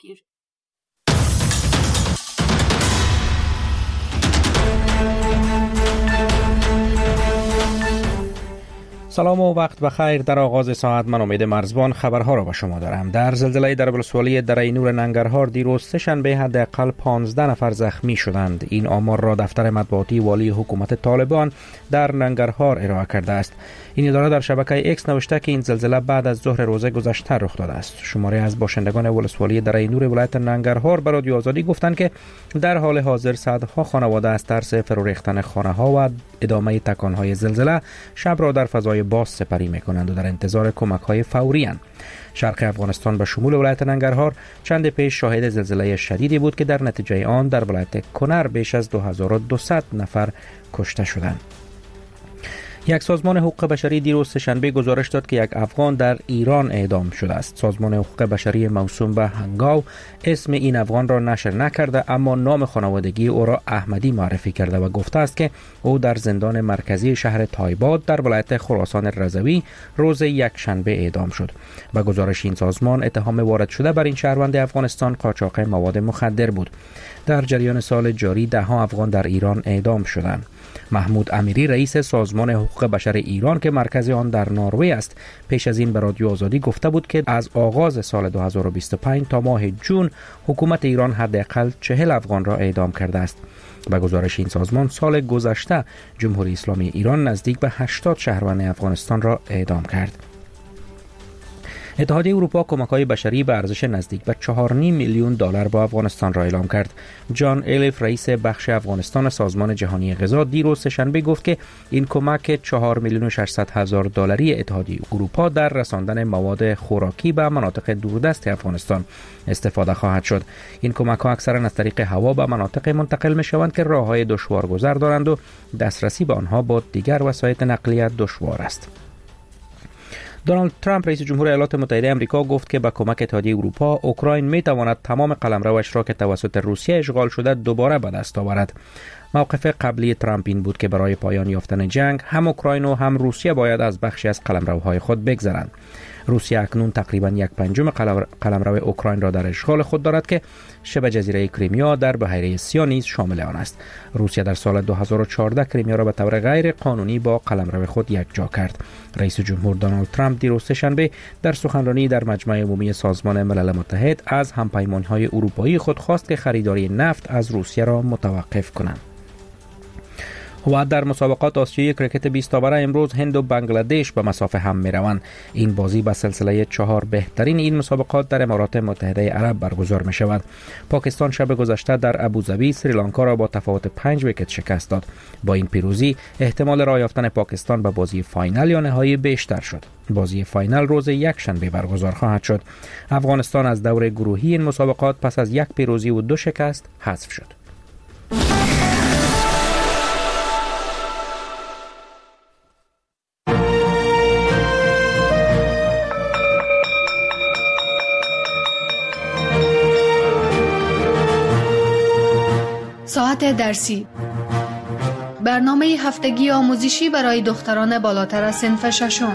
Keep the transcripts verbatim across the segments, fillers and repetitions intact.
گیر. سلام و وقت بخیر. در آغاز ساعت من امید مرزبان خبرها را به شما دارم. در زلزله در ولسوالی دره نور ننگرهار دیروز سه‌شنبه حداقل پانزده نفر زخمی شدند. این آمار را دفتر مطبوعاتی والی حکومت طالبان در ننگرهار ارائه کرده است. این اداره در شبکه ایکس نوشته که این زلزله بعد از ظهر روز گذشته رخ داده است. شماری از باشندگان ولسوالی دره نور ولایت ننگرهار به رادیو آزادی گفتند که در حال حاضر صدها خانواده از ترس فرو ریختن خانه‌ها و ادامه تکان‌های زلزله شب را در فضای باز سپری می‌کنند و در انتظار کمک‌های فوری اند. شرق افغانستان به شمول ولایت ننگرهار چند پیش شاهد زلزله شدیدی بود که در نتیجه آن در ولایت کنر بیش از دو هزار و دویست نفر کشته شدند. یک سازمان حقوق بشری دیروز سه‌شنبه گزارش داد که یک افغان در ایران اعدام شده است. سازمان حقوق بشری موسوم به هنگاو اسم این افغان را نشر نکرده، اما نام خانوادگی او را احمدی معرفی کرده و گفته است که او در زندان مرکزی شهر تایباد در ولایت خراسان رضوی روز یک شنبه اعدام شد. به گزارش این سازمان اتهام وارد شده بر این شهروند افغانستان قاچاق مواد مخدر بود. در جریان سال جاری ده ها افغان در ایران اعدام شدند. محمود امیری رئیس سازمان حقوق بشر ایران که مرکز آن در نروژ است پیش از این به رادیو آزادی گفته بود که از آغاز سال دو هزار و بیست و پنج تا ماه جون حکومت ایران حداقل چهل افغان را اعدام کرده است. به گزارش این سازمان سال گذشته جمهوری اسلامی ایران نزدیک به هشتاد شهروند افغانستان را اعدام کرد. اتحادیه اروپا کمک‌های بشری به ارزش نزدیک به چهار و نیم میلیون دلار با افغانستان را اعلام کرد. جان الیف رئیس بخش افغانستان سازمان جهانی غذا دیروز سه‌شنبه گفت که این کمک چهار میلیون و ششصد هزار دلاری اتحادیه اروپا در رساندن مواد خوراکی به مناطق دوردست افغانستان استفاده خواهد شد. این کمک‌ها اکثرا از طریق هوا به مناطق منتقل می‌شوند که راه‌های دشوارگذر دارند و دسترسی به آنها با دیگر وسایل نقلیه دشوار است. دونالد ترامپ رئیس جمهور ایالات متحده آمریکا گفت که با کمک اتحادیه اروپا اوکراین میتواند تمام قلمروش را که توسط روسیه اشغال شده دوباره به دست آورد. موقف قبلی ترامپ این بود که برای پایان یافتن جنگ هم اوکراین و هم روسیه باید از بخشی از قلمروهای خود بگذرند. روسیه اکنون تقریبا یک پنجم قلمرو اوکراین را در اشغال خود دارد که شبه جزیره کریمیا در بحیره سیاه نیز شامل آن است. روسیه در سال دو هزار و چهارده کریمیا را به طور غیر قانونی با قلمرو خود یکجا کرد. رئیس جمهور دونالد ترامپ دیروز سه‌شنبه در سخنرانی در مجمع عمومی سازمان ملل متحد از همپیمان‌های اروپایی خود خواست که خریداری نفت از روسیه را متوقف کنند. و در مسابقات آسیایی کرکت بیست تابره امروز هند و بنگلادش به مسافه هم می روند. این بازی به سلسله چهار بهترین این مسابقات در امارات متحده عرب برگزار می شود. پاکستان شب گذشته در ابوظبی سریلانکا را با تفاوت پنج ویکت شکست داد. با این پیروزی احتمال راه یافتن پاکستان به بازی فاینال یا نهایی بیشتر شد. بازی فاینال روز یک شنبه برگزار خواهد شد. افغانستان از دور گروهی این مسابقات پس از یک پیروزی و دو شکست حذف شد. ساعت درسی، برنامه هفتگی آموزشی برای دختران بالاتر از صنف ششم.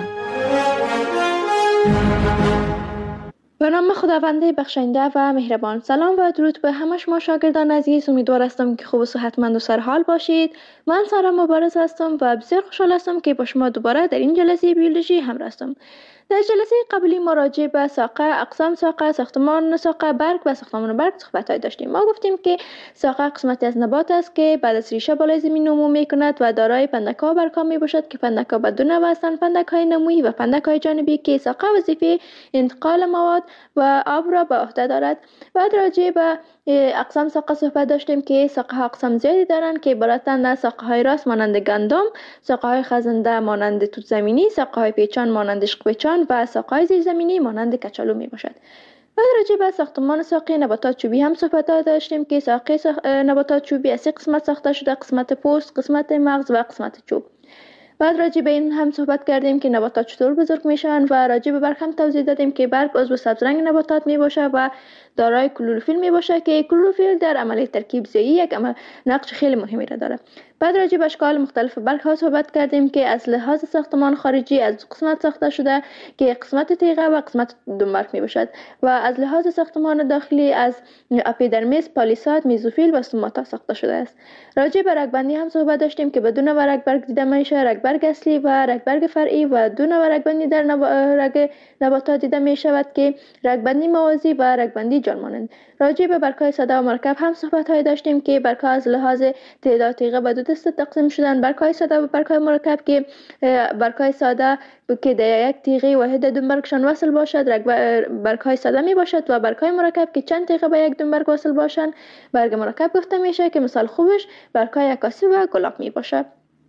به نام خداوند بخشنده و مهربان. سلام و درود به همه شما شاگردان عزیز. امیدوار هستم که خوب و صحتمند و سرحال باشید. من سارا مبارز هستم و بسیار خوشحال هستم که با شما دوباره در این جلسه بیولوژی همراه هستم. در جلسه قبلی ما راجع به ساقه، اقسام ساقه، ساختمان ساقه، برگ و ساختمان برگ صحبت‌های داشتیم. ما گفتیم که ساقه قسمتی از نبات است که بعد از ریشه بالای زمین نمو می‌کند و دارای پندک‌ها و برگ‌ها میباشد که پندک‌ها به دو نوع هستند: پندک‌های نمویی و پندک‌های جانبی که ساقه وظیفه انتقال مواد و آب را به عهده دارد. بعد راجع به اقسام ساقه صحبت داشتیم که ساقه ها اقسام زیادی دارند که عبارتند از ساقه های راست مانند گندم، ساقه های خزنده مانند توت زمینی، ساقه های پیچان مانند عشق پیچان و ساقه های زیرزمینی مانند کچالو می باشد. بعد راجع به ساختمان ساقه نباتات چوبی هم صحبت داشتیم که ساقه ساخ... نباتات چوبی از سه قسمت ساخته شده: قسمت پوست، قسمت مغز و قسمت چوب. بعد راجع به این هم صحبت کردیم که نباتات چطور بزرگ میشن و راجع به برگ هم توضیح دادیم که برگ عضو سبزرنگ نباتات می باشه و دارای کلروفیل می باشه که کلروفیل در عملیه ترکیب زایی یک نقش خیلی مهمی را داره. بعد راجع به اشکال مختلف برگ ها صحبت کردیم که از لحاظ ساختمان خارجی از دو قسمت ساخته شده که قسمت تیغه و قسمت دنبرگ می باشد و از لحاظ ساختمان داخلی از اپیدرمیس، پالیساد، میزوفیل و سوماتا ساخته شده است. راجع به رگبندی هم صحبت داشتیم که بدون و رگبرگ دیده میشه، رگبرگ اصلی و رگبرگ فرعی و دو نوع رگبندی در نب... رگ نباتات دیده می شود که رگبندی موازی و رگبندی جان مانند. راجع به برگ‌های ساده و مرکب هم صحبت های داشتیم که برگ‌ها از لحاظ تعداد تیغه به دو دسته تقسیم شدن، برگ‌های ساده و برگ‌های مرکب که برگ‌های ساده که در یک تیغه واحد دنبرگشان وصل باشد برگ‌های ساده می باشد و برگ‌های مرکب که چند تیغه به یک دنبرگ وصل باشند برگ مرکب گفته میشه که مثال خوبش برگ‌های عکاسی و گلاب می باشد.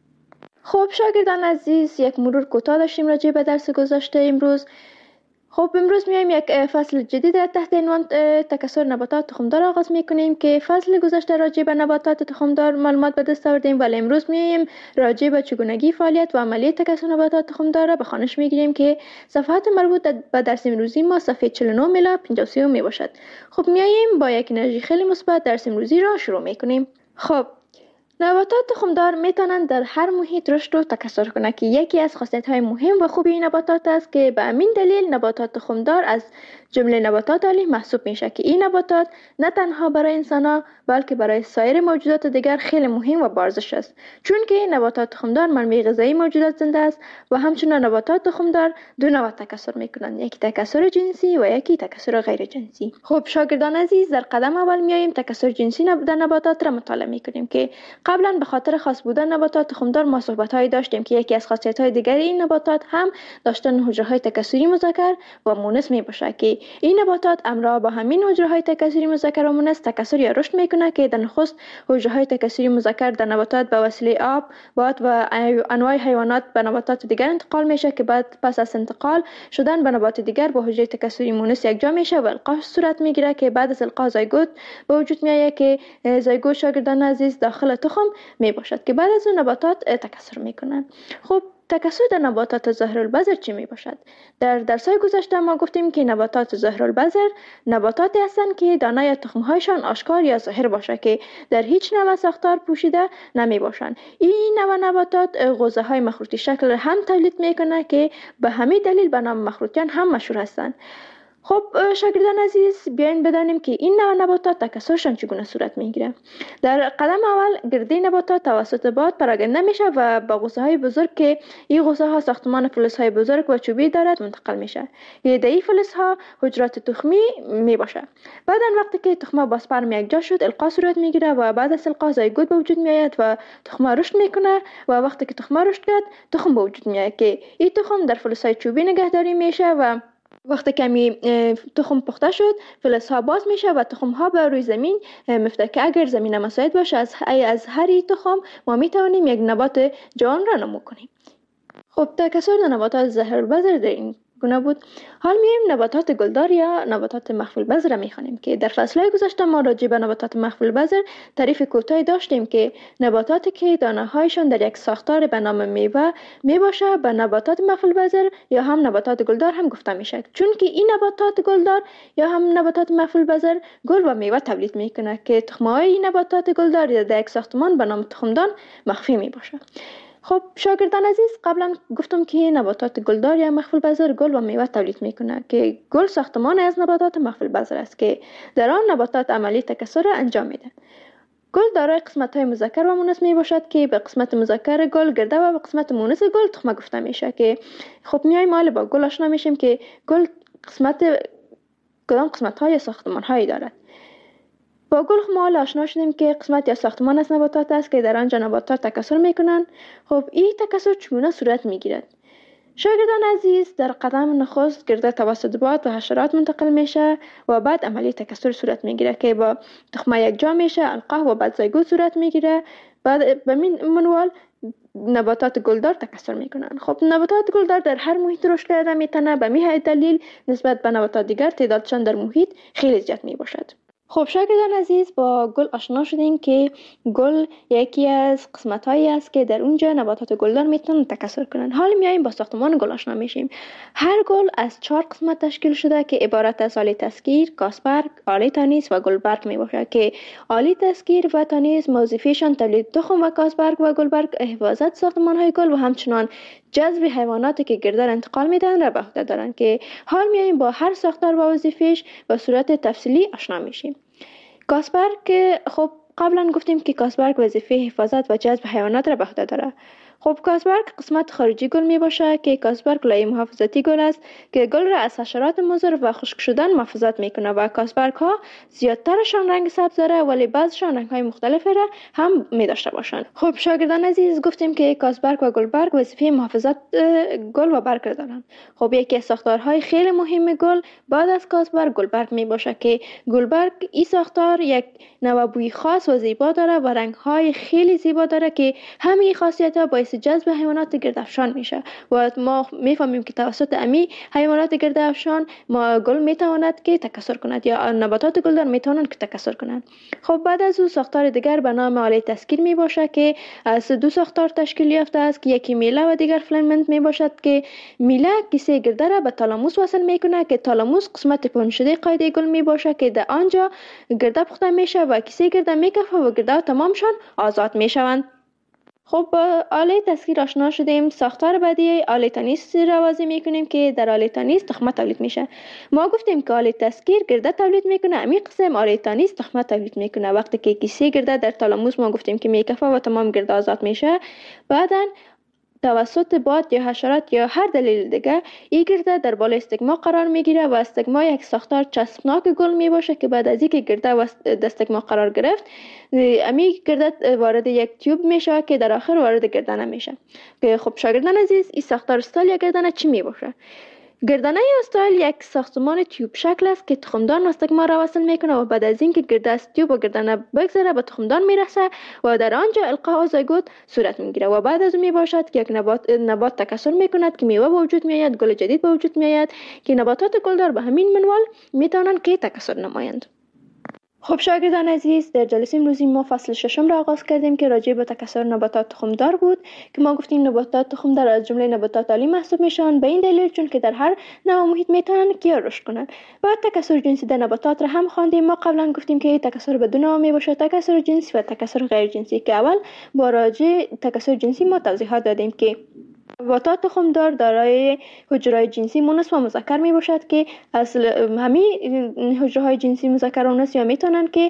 خب شاگردان عزیز، یک مرور کوتاه داشتیم راجع به درس گذشته امروز. خب امروز میایم یک فصل جدید تحت عنوان تکثر نباتات تخمدار آغاز میکنیم که فصل گذشته راجع به نباتات تخمدار معلومات به دست آوردیم، ولی امروز میایم راجع به چگونگی فعالیت و عملیه تکثر نباتات تخمدار را به خوانش میگیریم که صفحات مربوط به درس امروزی ما صفحه چهل و نه الی پنجاه و سه می باشد. خب میایم با یک انرژی خیلی مثبت درس امروزی را شروع میکنیم. خب نباتات تخمدار میتونند در هر محیط رشد و تکثر کنند که یکی از خاصیت‌های مهم و خوبی نباتات است که به همین دلیل نباتات تخمدار از جمله نباتات عالی محسوب میشه که این نباتات نه تنها برای انسان‌ها بلکه برای سایر موجودات دیگر خیلی مهم و بارزش است، چون که نباتات تخمدار منبع غذایی موجودات زنده است و همچنین نباتات تخمدار دو نوع تکثر میکنند، یکی تکثر جنسی و یکی تکثر غیر جنسی. خب شاگردان عزیز، در قدم اول میایم تکثر جنسی در نباتات را مطالعه میکنیم که قبلا به خاطر خاص بودن نباتات تخمدار ما صحبت‌های داشتیم که یکی از خاصیت‌های دیگر این نباتات هم داشتن حجره‌های تکثری مذکر و مؤنث میباشه که این نباتات همراه با همین حجره‌های تکثری مذکر و مؤنث تکثر یا رشد میکنه که در نخست حجره‌های تکثری مذکر در نباتات به وسیله آب، باد و انواع حیوانات به نباتات دیگر انتقال میشه که بعد پس از انتقال شدن به نبات دیگر با حجره تکثری مؤنث یکجا میشه و القاح صورت میگیره که بعد از القاح زایگوت به وجود میاد که زایگوت شاگردان عزیز داخل تخم می باشد که بعد از اون نباتات تکثر میکنن. خب تکثر در نباتات ظاهرالبذر چی می باشد؟ در درس‌های گذشته ما گفتیم که نباتات ظاهرالبذر نباتاتی هستند که دانه یا تخم‌هایشان آشکار یا ظاهر باشه که در هیچ نوع ساختار پوشیده نمی باشند. این نوع نباتات غوزه‌های مخروطی شکل هم تولید میکنه که به همین دلیل به نام مخروطیان هم مشهور هستند. خب شاگردان عزیز، بیاین بدانیم که این نوع نباتات تکثرشان چگونه صورت میگیره. در قدم اول گرده نباتات توسط باد پراکنده میشه و با غوزه های بزرگ که این غوزه ها ساختمان فلز های بزرگ و چوبی دارد منتقل میشه. گرده این فلز ها حجرات تخمی میباشه. بعد وقتی که تخمه با سپرم یکجا شد القاح صورت میگیره و بعد از القاح زایگوت به وجود میآید و تخمه رشد میکنه و وقتی که تخمه رشد کرد تخم به وجود میاد که این تخم در فلز های چوبی نگهداری میشه و وقتی کمی تخم پخته شد فلزها باز میشه و تخم ها به روی زمین میفته که اگر زمین مساعد باشه از از هر تخم ما میتوانیم یک نبات جوان را نمو کنیم. خب تکثر نباتات ظاهرالبذر در این گونه بود. حال میایم نباتات گلدار یا نباتات مخفی البذر را میخوانیم که در فصلهای گذشته ما راجع به نباتات مخفی البذر تعریف کوتاهی داشتیم که نباتاتی که دانه هایشان در یک ساختار به نام میوه میباشه به نباتات مخفی البذر یا هم نباتات گلدار هم گفته میشه، چون که این نباتات گلدار یا هم نباتات مخفی البذر گل و میوه تولید میکنه که تخم‌های این نباتات گلدار در یک ساختمان به نام تخمدان مخفی میباشه. خب شاگردان عزیز، قبلا گفتم که نباتات گلدار یا مخفی البذر گل و میوه تولید میکنه که گل ساختمان از نباتات مخفی البذر است که در آن نباتات عملی تکثر را انجام میده. گل دارای قسمت‌های مذکر و مؤنث می باشد که به قسمت مذکر گل گرده و به قسمت مؤنث گل تخمه گفته میشه که خب میایم حالا با گل آشنا میشیم که گل قسمت کدام قسمت‌های یا ساختمان‌هایی دارد. با گل ما آشنا شدیم که قسمت یا ساختمان از نباتات است که در آنجا نباتات تکثر میکنند. خب این تکثر چگونه صورت میگیرد؟ شاگردان عزیز، در قدم نخست گرده توسط باد و حشرات منتقل میشه و بعد عملی تکثر صورت میگیره که با تخمه یکجا میشه، القاح و بعد زایگوت صورت میگیره. بعد به این منوال نباتات گلدار تکثر میکنن. خب نباتات گلدار در هر محیط رشد کرده میتونه، به همین دلیل نسبت به نباتات دیگر تعدادشان در محیط خیلی زیاد میباشد. خب شاگردان عزیز، با گل آشنا شدیم که گل یکی از قسمت‌هایی است که در اونجا نباتات گلدار میتونن تکثر کنن. حالا میایم با ساختمان گل آشنا میشیم. هر گل از چهار قسمت تشکیل شده که عبارت از آله تسکیر، کاسبرگ، آله تانیس و گلبرگ میباشد که آله تسکیر و تانیس وظیفه‌شان تولید تخم و کاسبرگ و گلبرگ حفاظت ساختمان‌های گل و همچنان جذب حیواناتی که گردر انتقال میدن را به عهده دارند که حال میایم با هر ساختار و وظیفه‌اش به صورت تفصیلی آشنا میشیم. کاسبرگ، خب قبلا گفتیم که کاسبرگ وظیفه حفاظت و جذب حیوانات را به عهده دارد. خب کاسبرگ قسمت خارجی گل می باشه که کاسبرگ لایه محافظتی گل است که گل را از حشرات مضر و خشک شدن محافظت میکنه و کاسبرگ ها زیادترشان رنگ سبز داره ولی بعضشان رنگ های مختلفی را هم می داشته باشند. خب شاگردان عزیز، گفتیم که کاسبرگ و گلبرگ وظیفه محافظت گل و برگ دارند. خب یکی از ساختارهای خیلی مهم گل بعد از کاسبرگ گلبرگ می باشه که گلبرگ این ساختار یک نوع بوی خاص و زیبا داره و رنگ های خیلی زیبا داره که همین خاصیت ها باعث جذب حیوانات گردافشان میشه و ما میفهمیم که توسط امی حیوانات گردافشان ما گل میتواند که تکثر کند یا نباتات گلدار میتوانند که تکثر کنند. خب بعد از او ساختار دیگر به نام آله تسکیر می باشه که از دو ساختار تشکیل یافته است که یکی میله و دیگر فیلامنت می باشد که میله کیسه گرده را به تالاموس وصل میکنه که تالاموس قسمت پنجشده قاعده گل می باشه که در آنجا گرده پخته میشه و کیسه گرده میکفه و گرده تمامشان آزاد میشوند. خب با آله تسکیر آشنا شدیم. ساختار بعدی آله تانیس را واضح میکنیم که در آله تانیس تخمه تولید میشه. ما گفتیم که آله تسکیر گرده تولید میکنه، امی قسم آله تانیس تخمه تولید میکنه. وقتی که کیسه گرده در تالاموس ما گفتیم که میکفه و تمام گرده آزاد میشه، بعداً توسط باد یا حشرات یا هر دلیل دیگه این گرده در بالای استگما قرار میگیره و استگما یک ساختار چسبناک گل می باشه که بعد از اینکه گرده و استگما قرار گرفت امی گرده وارد یک تیوب میشه که در آخر وارد گردنه میشه. که خب شاگردان عزیز، این ساختار استایل یا گردنه چی می باشه؟ گردنه استایل یک ساختمان تیوب شکل است که تخمدان و استگما را وصل میکنه و بعد از اینکه گرده از تیوب و گردنه بگذره به تخمدان میرسه و در آنجا القاء زایگوت صورت میگیره و بعد از اون میباشد که یک نبات نبات تکثر میکند که میوه به وجود میآید، گل جدید به وجود میآید که نباتات گلدار به همین منوال میتونن که تکثر نمایند. خب شاگردان عزیز، در جلسه امروزی ما فصل ششم را آغاز کردیم که راجع به تکثر نباتات تخمدار بود که ما گفتیم نباتات تخمدار از جمله نباتات عالی محسوب میشن به این دلیل چون که در هر نوع محیط میتونن که رشد کنن. بعد تکثر جنسی در نباتات را هم خواندیم. ما قبلا گفتیم که تکثر به دو نوع میباشه، تکثر جنسی و تکثر غیر جنسی، که اول با راجع تکثر جنسی ما توضیحات دادیم که نباتات تخمدار دارای حجره‌های جنسی مونس و مذکر می باشد که اصل همین حجره‌های جنسی مذکر و مونس یا میتونن که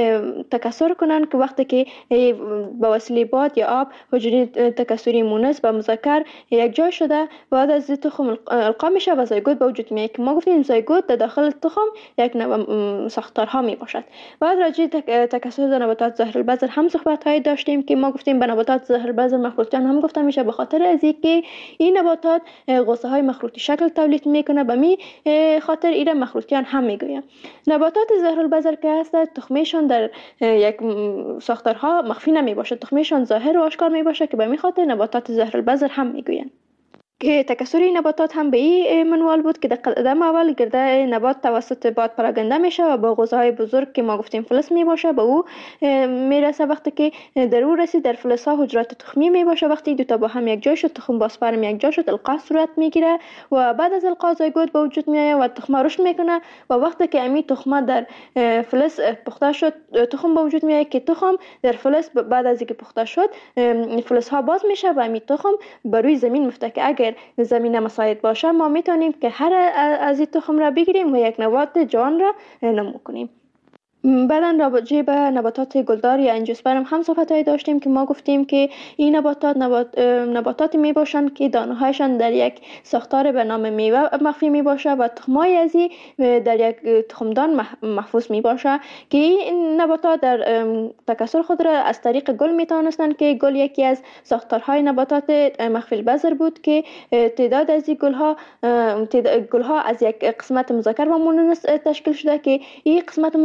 تکثر کنن که وقتی که با وسیله باد یا آب حجره تکثری مونس و مذکر یک جای شده بعد از تخم القا میشه و زایگوت به وجود میاد که ما گفتیم زایگوت در داخل تخم یک نوع ساختارها می باشد. بعد راجع تکثر در نباتات ظاهر البذر هم صحبت های داشتیم که ما گفتیم به نباتات ظاهر البذر مخروطیان هم گفته میشه به خاطر از اینکه این نباتات غصه های مخروطی شکل تولید میکنه، به می خاطر ایره مخروطیان هم میگویم. نباتات ظاهر البذر که هست تخمشان در یک ساختارها مخفی نمی باشه، تخمشان ظاهر و آشکار می باشه که به می خاطر نباتات ظاهر البذر هم میگوین. که تکثر نباتات هم به این منوال بود که در قدم اول گرده نبات توسط باد پراگنده میشه و با غوزه های بزرگ که ما گفتیم فلز می باشه به او میرسه. وقتی که در او رسید در فلز ها حجرات تخمی می باشه. وقتی دو تا با هم یک جای شد، تخم با سپرم یک جای شد، القا صورت میگیره و بعد از القا زایگوت به وجود میاد و تخم رشد میکنه و وقتی که امی تخم در فلز پخته شد تخم به وجود میاد که تخم در فلز بعد از اینکه پخته شد فلز ها باز میشه و امی تخم بر روی زمین میفته که اگر زمین مساعد باشه ما میتونیم که هر از این تخم را بگیریم و یک نبات جوان را نمو کنیم. بعداً راجع به نباتات گلدار یا انجیوسپرم هم صحبت‌های داشتیم که ما گفتیم که این نباتات نبات نباتاتی می باشند که دانه‌هایشان در یک ساختار به نام میوه مخفی می باشه و تخمای از این در یک تخمدان محفوظ می باشه که این نباتات در تکثر خود را از طریق گل می توانستند که گل یکی از ساختارهای نباتات مخفی البذر بود که تعداد از این گل‌ها گل‌ها از یک قسمت مذکر و مؤنث تشکیل شده که این قسمت مذکر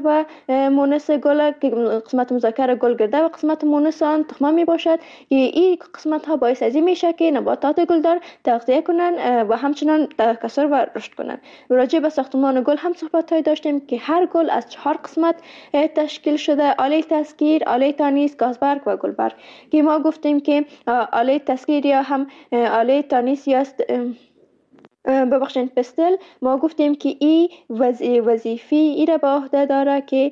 و مونس گل که قسمت مذکر گل گرده و قسمت مونس آن تخمه می باشد. این قسمت ها باعث از این میشه که نباتات گلدار تغذیه کنن و همچنان تکثر و رشد کنن. راجع به ساختمان گل هم صحبت های داشتیم که هر گل از چهار قسمت تشکیل شده: آله تسگیر، آله تانیس، گازبرگ و گلبرگ. که ما گفتیم که آله تسگیر یا هم آله تانیس یا ببخشید پستل، ما گفتیم که این وظیفه ای را به عهده داره که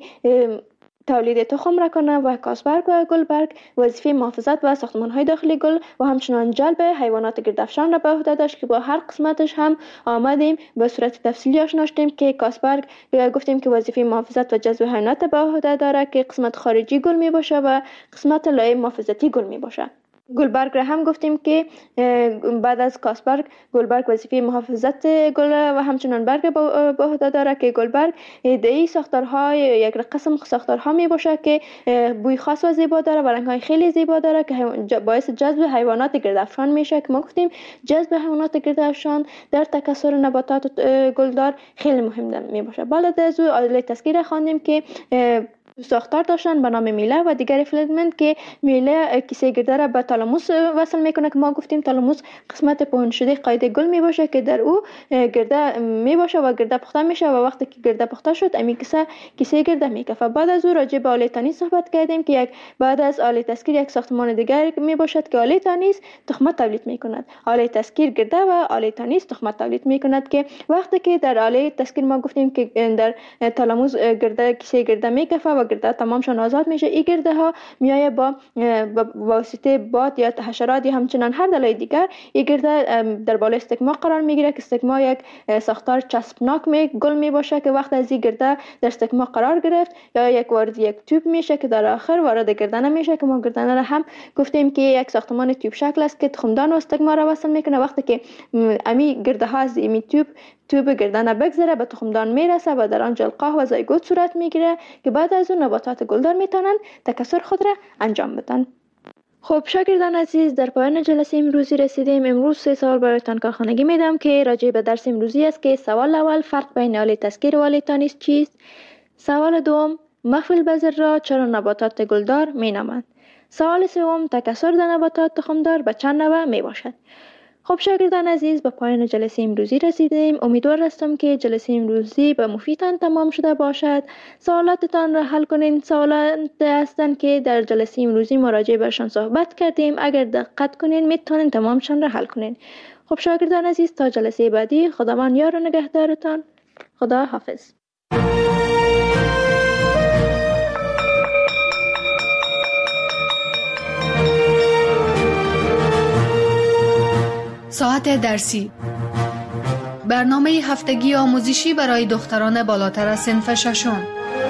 تولید تخم را کنه و گازبرگ و گلبرگ وظیفه محافظت و ساختمان های داخلی گل و همچنان جلب حیوانات گردافشان را به عهده داشت که با هر قسمتش هم آمدیم به صورت تفصیلی آشنا شدیم. که گازبرگ گفتیم که وظیفه محافظت و جذب حیوانات به عهده داره که قسمت خارجی گل می باشه و قسمت لایه محافظتی گل می باشه. گلبرگ را هم گفتیم که بعد از گازبرگ گلبرگ وظیفه محافظت گل و همچنان برگ به عهده داره که گلبرگ ایده‌ای ساختارهای یک قسم ساختارها می باشه که بوی خاص و زیبا داره و رنگ‌های خیلی زیبا داره که باعث جذب حیوانات گردافشان میشه. که ما گفتیم جذب حیوانات گردافشان در تکثر نباتات گلدار خیلی مهم می باشه. بعد از او آله تسگیر خواندیم که ساختار داشتن به نام میله و دیگر فیلمنت که میله کیسه گرده را به تالاموس وصل میکنه. که ما گفتیم تالاموس قسمت پهن شده قاعده گل می باشه که در او گرده می باشه و گرده پخته میشه و وقتی که گرده پخته شد امی کیسه کیسه گرده میکفه. بعد از او راجع به آله تانیس صحبت کردیم که یک بعد از آله تسگیر یک ساختمان دیگر می باشد که آله تانیس تخمه تولید میکند. آله تسگیر گرده و آله تانیس تخمه تولید میکند. که وقتی که در آله تسگیر ما گفتیم که در تالاموس گرده کیسه گرده میکفه و گرده تمامشان آزاد میشه، این گرده ها میایه با واسطه باد یا حشرات یا همچنان هر دلایل دیگر این گرده در بالای استکما قرار میگیره که استکما یک ساختار چسبناک می گل می باشه که وقت از این گرده در استکما قرار گرفت یا یک وارد یک توپ میشه که در آخر وارد گردنه میشه. که ما گردنه را هم گفتیم که یک ساختمان توپ شکل است که تخمدان و استکما را وصل میکنه. وقتی که امی گرده ها از امی توپ توپ گردنه بگذره به تخمدان میرسه و در آن لقاح و زایگوت صورت میگیره که بعد از اون نباتات گلدار میتونن تکثر خود را انجام بدن. خب شاگردان عزیز، در پایان جلسه امروزی رسیدیم. امروز سه سوال برایتان کارخانگی میدم که راجع به درس امروزی است. که سوال اول: فرق بین آله تسگیر و آله تانیس چیست؟ سوال دوم: مخفی البذر را چرا نباتات گلدار مینامند؟ سوال سوم: تکثر در نباتات تخمدار به چند نوع می باشد؟ خب شاگردان عزیز، به پایان جلسه امروزی رسیدیم. امیدوار هستم که جلسه امروزی به مفیدتان تمام شده باشد. سوالاتتان را حل کنین. سوالات هستند که در جلسه امروزی مراجعه برشان صحبت کردیم. اگر دقت کنین میتونین تمامشان را حل کنین. خب شاگردان عزیز، تا جلسه بعدی خداوند یار و نگهدارتان. خدا حافظ. ساعت درسی، برنامه هفتگی آموزشی برای دختران بالاتر از صنف ششم.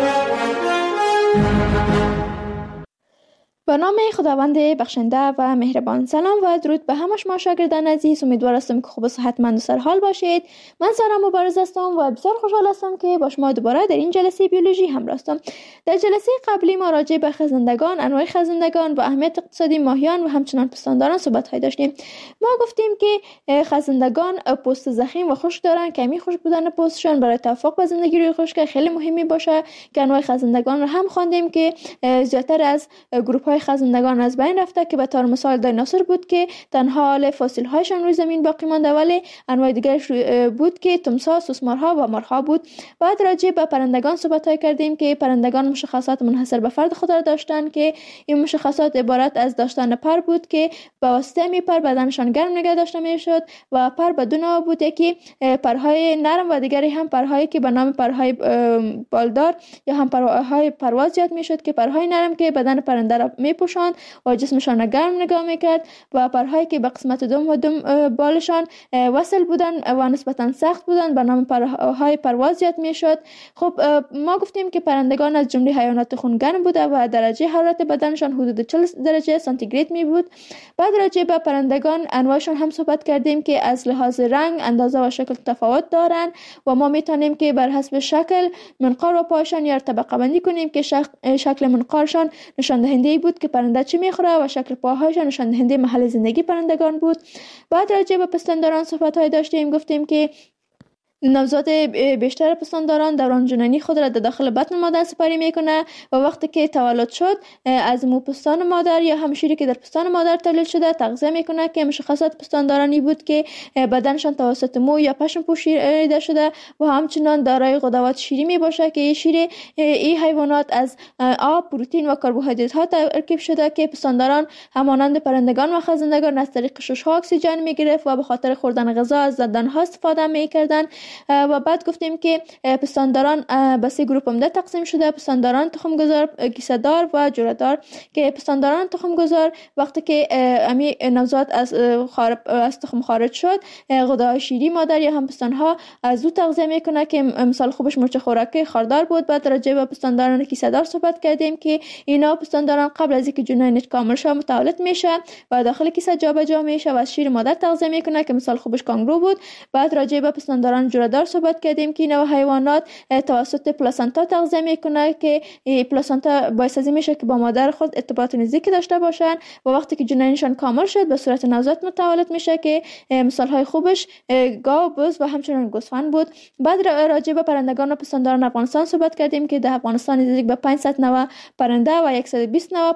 به نام خداوند بخشنده و مهربان. سلام و درود به همه شما شاگردان عزیز. امیدوار هستم که خوب و صحتمند و سرحال باشید. من سارا مبارز هستم و بسیار خوشحال هستم که با شما دوباره در این جلسه بیولوژی همراه هستم. در جلسه قبلی ما راجع به خزندگان، انواع خزندگان و اهمیت اقتصادی ماهیان و همچنان پستانداران صحبت های داشتیم. ما گفتیم که خزندگان پوست ضخیم و خشک دارند که می خشک بودن پوستشان برای توافق با زندگی روی خشک خیلی مهمی باشه. که انواع خزندگان رو هم خواندیم که زیاتر از گروه خزندگان از بین رفته که به طور مثال دایناسور بود که تنها حال فسیل هایشان روی زمین باقی مانده، ولی انواع دیگرش بود که تمساح، سوسمارها و مارها بود. بعد راجع به پرندگان صحبت های کردیم که پرندگان مشخصات منحصر به فرد خود را داشتند که این مشخصات عبارت از داشتن پر بود که به واسطه می پر بدنشان گرم نگه داشته می شد و پر به دو نوع بود، یکی پرهای نرم و دیگری هم پرهایی که به نام پرهای بالدار یا هم پرهای پرواز یاد می شد. که پرهای نرم که بدن پرنده را می پوشاند و جسمشان را گرم نگاه میکرد و پرهایی که به قسمت دم و دم بالشان وصل بودن و نسبتا سخت بودن به نام پرهای پرواز یاد میشد. خب ما گفتیم که پرندگان از جمله حیوانات خونگرم بوده و درجه حرارت بدنشان حدود چهل درجه سانتیگراد می بود. بعد راجع به پرندگان انواعشان هم صحبت کردیم که از لحاظ رنگ، اندازه و شکل تفاوت دارند و ما میتونیم که بر حسب شکل منقار و پایشان یا طبقه بندی کنیم که شکل منقارشان نشان دهنده بود که پرنده چی میخوره و شکل پاهایشان نشان دهنده محل زندگی پرندگان بود. بعد راجع به پستانداران صحبت های داشتیم. گفتیم که نوزاد بیشتر پستانداران دوران جنینی خود را در داخل بطن مادر سپری میکنه و وقتی که تولد شد از مو پستان مادر یا هم شیری که در پستان مادر تولید شده تغذیه میکنه که مشخصات پستاندارانی بود که بدنشان توسط مو یا پشم پوشیده شده و همچنان دارای غدوات شیری می باشه که این شیر این حیوانات از آب، پروتئین و کربوهیدرات ها ترکیب شده که پستانداران همانند پرندگان و خزندگان از طریق شش ها اکسیژن می گرفت و به خاطر خوردن غذا از دندانها استفاده می کردن. و بعد گفتیم که پستانداران به سه گروه عمده تقسیم شده: پستانداران تخمگذار، کیسه دار و جوره دار. که پستانداران تخمگذار وقتی که امی نوزاد از خارج از تخم خارج شد غدای شیری مادر یا هم پستانها از او تغذیه میکنه که مثال خوبش مرچ خوراکی خاردار بود. بعد راجع به پستانداران کیسه دار صحبت کردیم که اینا پستانداران قبل از اینکه جنینش کامل شه متولد میشه و داخل کیسه جابجا میشه و از شیر مادر تغذیه میکنه که مثال خوبش کانگرو بود. بعد راجع به پستانداران جوره دار صحبت کردیم که اینا حیوانات توسط پلاسنتا تغذیه میکنه که پلاسنتا باعث از میشه که با مادر خود ارتباط نزدیک داشته باشن و وقتی که جنینشان کامل شد به صورت نوزاد متولد میشه که مثال های خوبش گاو، بز و همچنین گوسفند بود. بعد راجع به پرندگان و پستانداران افغانستان صحبت کردیم که در افغانستان نزدیک به پانصد نوع پرنده و صد و بیست نوع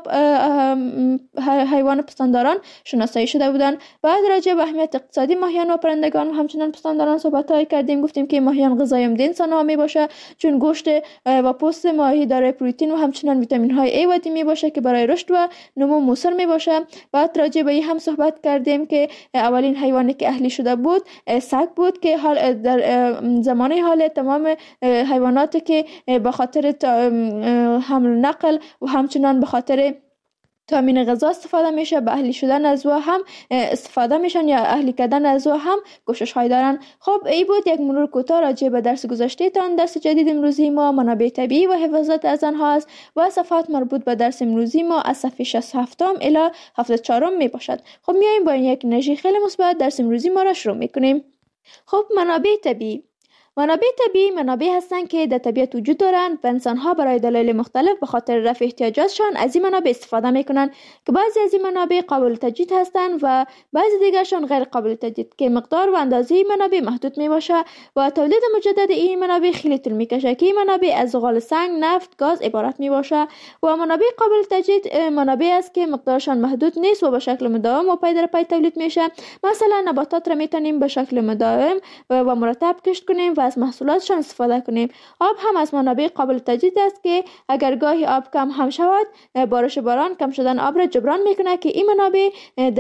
حیوان پستانداران شناسایی شده بودند. بعد راجع به اهمیت اقتصادی ماهیان و پرندگان و همچنین پستانداران صحبت های کردیم. گفتیم که ماهیان غذای عمده انسان ها می باشه چون گوشت و پوست ماهی دارای پروتئین و همچنین ویتامین های A و D می باشه که برای رشد و نمو موثر می باشه. بعد راجع به این هم صحبت کردیم که اولین حیوانی که اهلی شده بود سگ بود که حال در زمانه حال تمام حیواناتی که به خاطر حمل نقل و همچنان به خاطر تامین غذا استفاده میشه به اهلی شدن از او هم استفاده میشن یا اهلی کردن از او هم کوشش های دارن. خب ای بود یک مرور کوتاه راجع به درس گذشته تان. درس جدید امروزی ما منابع طبیعی و حفاظت از آنها است و صفحات مربوط به درس امروزی ما از صفحه شصت و هفت الی هفتاد و چهار می باشد. خب میایم با یک انرژی خیلی مثبت درس امروزی ما را شروع میکنیم. خب منابع طبیعی منابع طبیعی منابع هستند که در طبیعت وجود دارند و انسان‌ها برای دلایل مختلف به خاطر رفع احتیاجاتشان از این منابع استفاده می‌کنند که بعضی از این منابع قابل تجدید هستند و بعضی دیگرشان غیر قابل تجدید که مقدار و اندازه این منابع محدود میباشه و تولید مجدد این منابع خیلی طول میکشه که این منابع از زغال سنگ، نفت، گاز عبارت میباشه و منابع قابل تجدید منابع است که مقدارشان محدود نیست و به شکل مداوم و پی در پی تولید میشه. مثلا نباتات را میتونیم به شکل مداوم و مرتب کشت کنیم و از محصولاتشان استفاده کنیم. آب هم از منابع قابل تجدید است که اگر گاهی آب کم هم شود بارش باران کم شدن آب را جبران میکنه که این منابع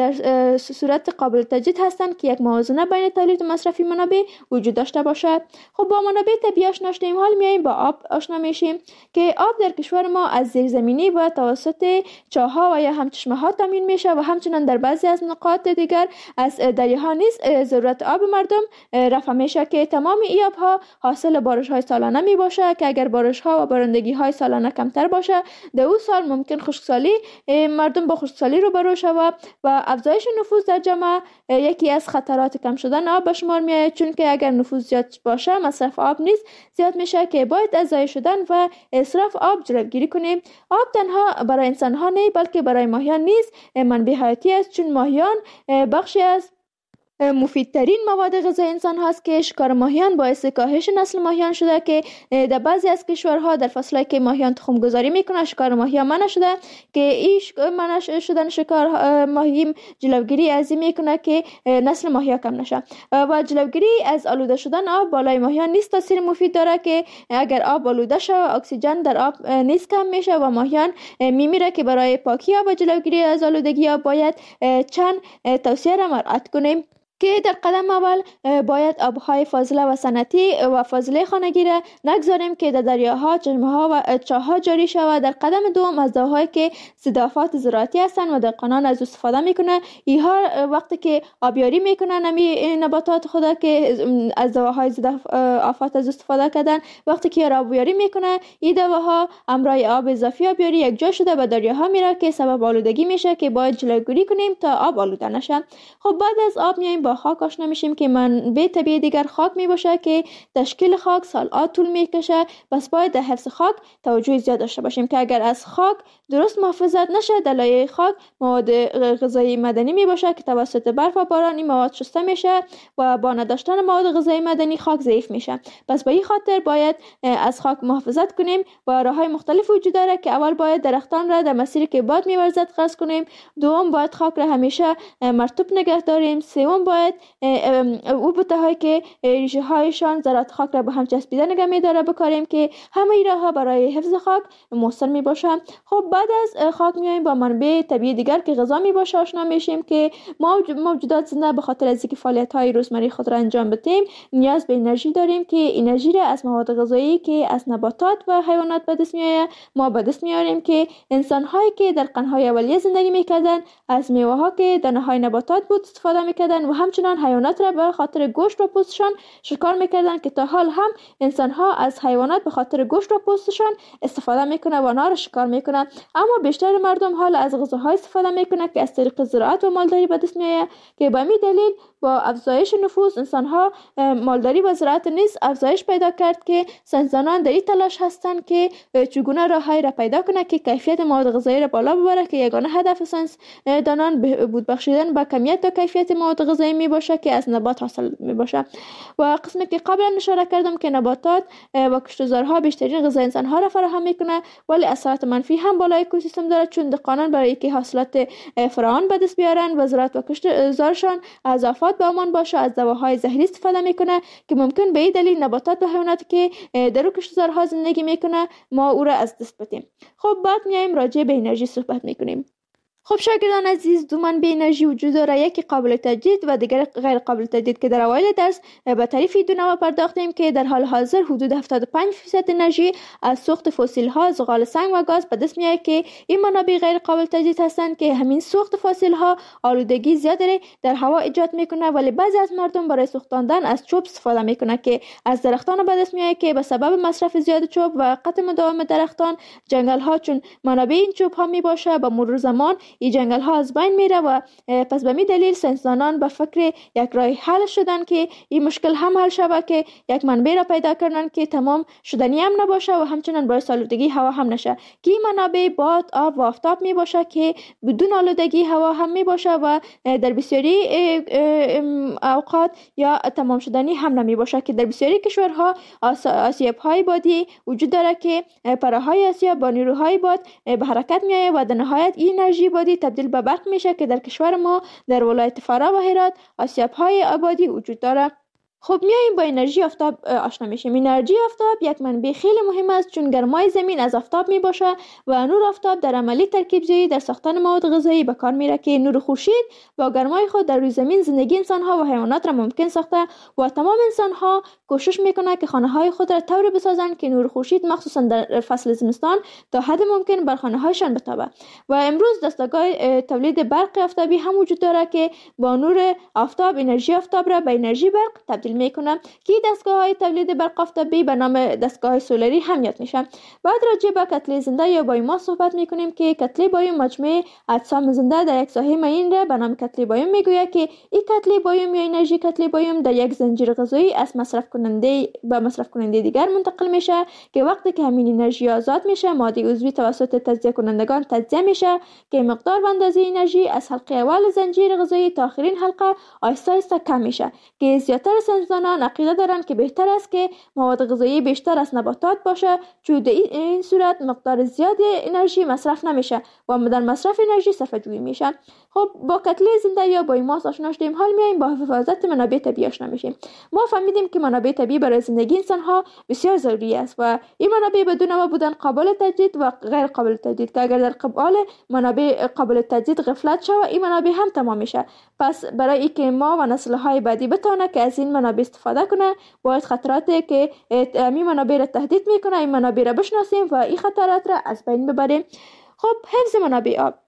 در صورت قابل تجدید هستند که یک موازنه بین تولید و مصرف منابع وجود داشته باشد. خب با منابع طبیعی آشنا شدیم، حال میایم با آب آشنا میشیم که آب در کشور ما از زیرزمینی و توسط چاه‌ها و یا هم چشمه‌ها تامین میشه و همچنین در بعضی از نقاط دیگر از دریاها نیز ضرورت آب مردم رفع میشه که تمام این آب‌ها حاصل بارش‌های سالانه می باشه که اگر بارش‌ها و بارندگی‌های سالانه کمتر باشه در اون سال ممکن خشکسالی مردم با خشکسالی روبرو شود و افزایش نفوذ در جامعه یکی از خطرات کم شدن آب به شمار میاد، چون که اگر نفوذ زیاد باشه مصرف آب نیز زیاد میشه که باید از ضایع شدن و اسراف آب جلوگیری کنیم. آب تنها برای انسان‌ها نه بلکه برای ماهیان نیز منبع حیاتی است، چون ماهیان بخشی از مفیدترین مواد غذایی انسان هاست که شکار ماهیان باعث کاهش نسل ماهیان شده که در بعضی از کشورها در فصلی که ماهیان تخم گذاری میکنه شکار ماهیان منع شده که این منع شدن شکار ماهی جلوگیری از این میکنه که نسل ماهیان کم نشه و جلوگیری از آلوده شدن آب بالای ماهیان نیز تاثیر مفید داره که اگر آب آلوده شه اکسیژن در آب نیز کم میشه و ماهیان میمیره که برای پاکی آب و جلوگیری از آلودگی آب باید چند توصیه را مراعات کنیم که در قدم اول باید آبهای فاضله و صنعتی و فاضله خانگی را نگذاریم که در دریاها، چشمه‌ها و چاه‌ها جاری شود. در قدم دوم از دواهایی که ضد آفات زراعتی هستند و دهقانان از استفاده میکنه اینها وقتی که آبیاری میکنن نمی نباتات خدا که از دواهای ضد آفات از استفاده کردن وقتی که آبیاری میکنه این دواها امرای آب اضافی آبیاری یک جا شده به دریاها میره که سبب آلودگی میشه که باید جلوگیری کنیم تا آب آلوده نشه. خب بعد از آب میایم با خاک آشنا میشیم که منبع طبیعی دیگر خاک می باشه که تشکیل خاک سال‌ها طول میکشه. پس باید در حفظ خاک توجه زیاد داشته باشیم که اگر از خاک درست محافظت نشه، در لایه خاک مواد غذایی معدنی می باشه که توسط برف و باران این مواد شسته میشه و با نداشتن مواد غذایی معدنی خاک ضعیف میشه. پس به این خاطر باید از خاک محافظت کنیم و راههای مختلف وجود داره که اول باید درختان را در مسیری که باد می‌ورزد قطع کنیم، دوم باید خاک را همیشه مرطوب نگه داریم، سوم باید او بوته‌هایی که ریشه هایشان ذرات خاک را به هم چسبیده نگه می‌داره بکاریم که همه این راه‌ها برای حفظ خاک مؤثر میباشه. خب بعد از خاک میایم با منبع طبیعی دیگر که غذا میباشه آشنا میشیم که ما موجودات زنده به خاطر از اینکه فعالیت‌های روزمره خود را انجام بدیم نیاز به انرژی داریم که انرژی را از مواد غذایی که از نباتات و حیوانات به دست میآید ما به دست میاریم که انسان‌هایی که در قرن‌های اولیه زندگی میکردن از میوه‌ها که دانه‌های نباتات بود استفاده میکردن و همچنان حیوانات را به خاطر گوشت و پوستشان شکار میکردن که تا حال هم انسان‌ها از حیوانات به خاطر گوشت و پوستشان استفاده میکنه و آنها را شکار میکنه. اما بیشتر مردم حال از غذاهای استفاده میکنه که از طریق زراعت و مالداری به دست میآید که به همین دلیل با افزایش نفوس انسان‌ها مالداری و زراعت نیز افزایش پیدا کرد که ساینسدانان در این تلاش هستند که چگونه راه‌هایی را پیدا کنند که کیفیت مواد غذایی را بالا ببره که یگانه هدف ساینسدانان بهبود بخشیدن به کمیت و کیفیت مواد غذایی می باشه که از نبات حاصل می باشه. و قسمی که قبلا اشاره کردم که نباتات و کشتزارها بیشترین غذای انسان‌ها را فراهم میکنه ولی اثرات منفی هم بالای اکوسیستم داره، چون دهقانان برای اینکه حاصلات فراوان به دست بیارن و زراعت و کشتزارشان از آفات به امان باشه از دواهای زهری استفاده میکنه که ممکن به این دلیل نباتات و حیواناتی که در کشتزارها زندگی میکنه ما او را از دست بدیم. خب بعد میایم راجع به انرژی صحبت میکنیم. خب شاگردان عزیز، دو منبع انرژی وجود داره، یکی قابل تجدید و دیگر غیر قابل تجدید که در اوایل درس به تعریف دو نوع پرداختیم که در حال حاضر حدود هفتاد و پنج درصد انرژی از سوخت فسیل ها، زغال سنگ و گاز به دست میاد که این منابع غیر قابل تجدید هستند که همین سوخت فسیل ها آلودگی زیادی در هوا ایجاد میکنه، ولی بعضی از مردم برای سوختاندن از چوب استفاده میکنه که از درختان به دست میاد که به سبب مصرف زیاد چوب و قطع مداوم درختان جنگل ها چون منابع این چوب ها می باشه به مرور زمان این جنگل ها از بین میره و پس به می دلیل ساینسدانان به فکر یک راه حل شدن که این مشکل هم حل شود که یک منبع را پیدا کردن که تمام شدنی هم نباشه و همچنان باعث آلودگی هوا هم نشه که این منابع باد، آب و آفتاب می باشه که بدون آلودگی هوا هم می باشه و در بسیاری اوقات یا تمام شدنی هم نمی باشه که در بسیاری کشورها آسیاب های بادی وجود داره که پرههای آسیاب با نیروهای باد به حرکت می آید و در نهایت این انرژی بادی تبدیل به برق میشه که در کشور ما در ولایت فرا و هرات آسیاب های آبادی وجود داره. خب میایم با انرژی آفتاب آشنا میشیم. انرژی آفتاب یک منبع خیلی مهم است چون گرمای زمین از آفتاب می باشه و نور آفتاب در عملی ترکیب زایی در ساختن مواد غذایی به کار میره که نور خورشید با گرمای خود در روی زمین زندگی انسان ها و حیوانات را ممکن ساخته و تمام انسان ها کوشش میکنه که خانه های خود را طوری بسازند که نور خورشید مخصوصا در فصل زمستان تا حد ممکن بر خانه هایشان بتابه. و امروز دستگاه تولید برق آفتابی هم وجود داره که با نور آفتاب انرژی آفتاب را به انرژی برق تبدیل میکنم که دستگاه‌های تولید برق آفتابی به نام دستگاه سولری هم یاد میشن. بعد راجع به کتله زنده یا بایوماس صحبت میکنیم که کتله بایوم مجموعه اجسام زنده در یک ساحه معین را به نام کتله بایوم میگوید که این کتله بایوم یا انرژی کتله بایوم در یک زنجیر غذایی از مصرف کننده به مصرف کننده دیگر منتقل میشه که وقتی که همین انرژی آزاد میشه ماده عضوی توسط تجزیه کنندگان تجزیه میشه که مقدار و اندازه انرژی از حلقه اول زنجیر غذایی تا آخرین حلقه آهسته آهسته کم میشه که زیاتر ساینسدانان عقیده دارند که بهتر است که مواد غذایی بیشتر از نباتات باشه چون در این صورت مقدار زیاد انرژی مصرف نمیشه و در مصرف انرژی صرفه جویی میشه. خب با کتله زنده یا بایوماس آشنا شدیم، حال میایم با حفاظت منابع طبیعی آشنا میشیم. ما فهمیدیم که منابع طبیعی برای زندگی انسان ها بسیار ضروری است و این منابع بدون ما بودن قابل تجدید و غیر قابل تجدید که اگر در قبال منابع قابل تجدید غفلت شود این منابع هم تمام میشه. پس برای اینکه ما و نسل های بعدی بتونه که از این منابع استفاده کنه باید خطراتی که این منابع را تهدید میکنه این منابع را بشناسیم و این خطرات را از بین ببریم. خب حفظ منابع آب.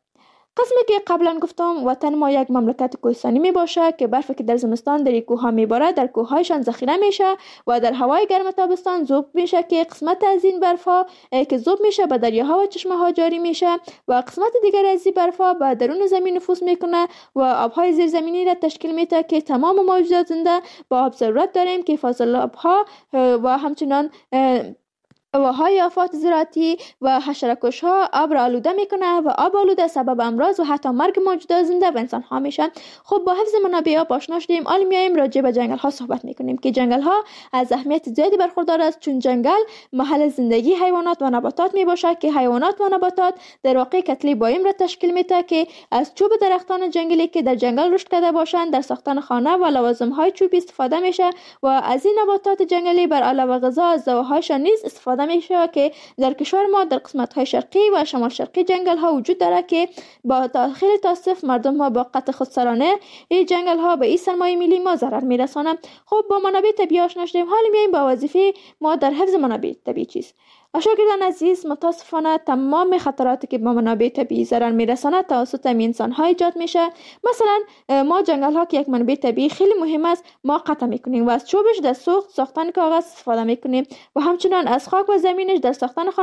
قسمی که قبلا گفتم وطن ما یک مملکت کوهستانی می باشه که برفی که در زمستان در کوه ها می باره در کوه هایشان ذخیره میشه و در هوای گرم تابستان ذوب میشه که قسمت از این برف ها که ذوب میشه به دریاها و چشمه ها جاری میشه و قسمت دیگر از این برف ها به درون زمین نفوذ میکنه و آبهای زیرزمینی را تشکیل میده که تمام موجودات زنده با آب ضرورت داریم که فاضل آبها و همچنان هواهای آفات زراعتی و حشره‌کش ها آب را آلوده میکنه و آب آلوده سبب امراض و حتی مرگ موجودات زنده و انسان ها میشن. خب با حفظ منابع آب آشنا شدیم، حالا میایم راجع به جنگل ها صحبت میکنیم که جنگل ها از اهمیت زیادی برخوردار است، چون جنگل محل زندگی حیوانات و نباتات میباشه که حیوانات و نباتات در واقع کتله بایم را تشکیل میده که از چوب درختان جنگلی که در جنگل رشد کرده باشند در ساختن خانه و لوازم های چوبی استفاده میشه و از این نباتات جنگلی بر علاوه غذا از زوهایشان نیز استفاده میشه که در کشور ما در قسمت های شرقی و شمال شرقی جنگل ها وجود داره که با خیلی تاسف مردم ها با قطع خودسرانه این جنگل ها به این سرمایه ملی ما ضرر میرسانه. خب با منابع طبیعی آشنا شدیم، حالا میایم با وظیفه ما در حفظ منابع طبیعی چیست. شاگردان عزیز، متاسفانه تمام خطراتی که با منابع طبیعی ضرر میرسانه توسط انسان ها ایجاد میشه. مثلا ما جنگل ها که یک منبع طبیعی خیلی مهم است ما قطع میکنیم و از چوبش در سوخت ساختن کاغذ استفاده میکنیم و همچنان از خاک و زمینش در ساختن